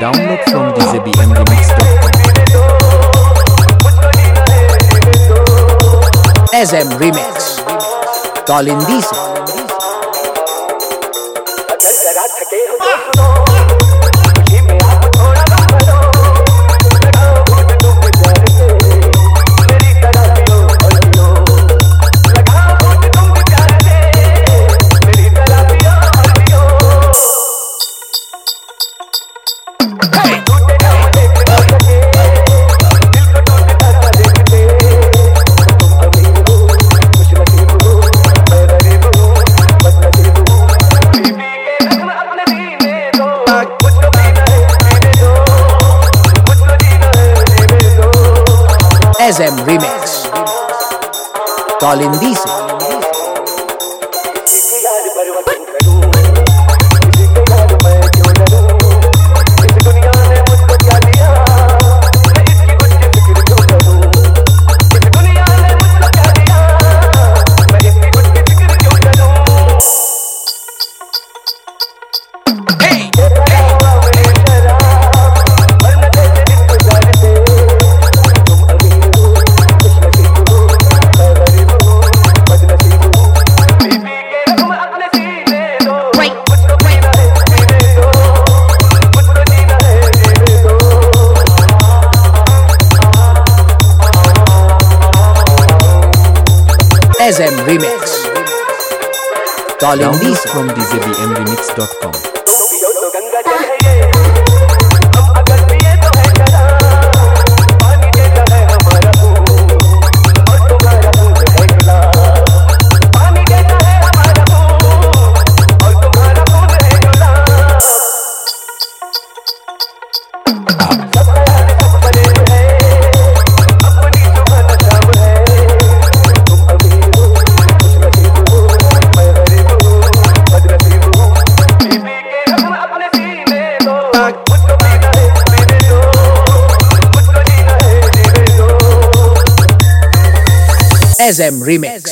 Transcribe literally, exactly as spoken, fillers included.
Download from d j b m remix dot com. S M Remix Tolindi से S M Remix Tolindi से S M Remix Tolindi Download from d j b m remix dot com. S M Remix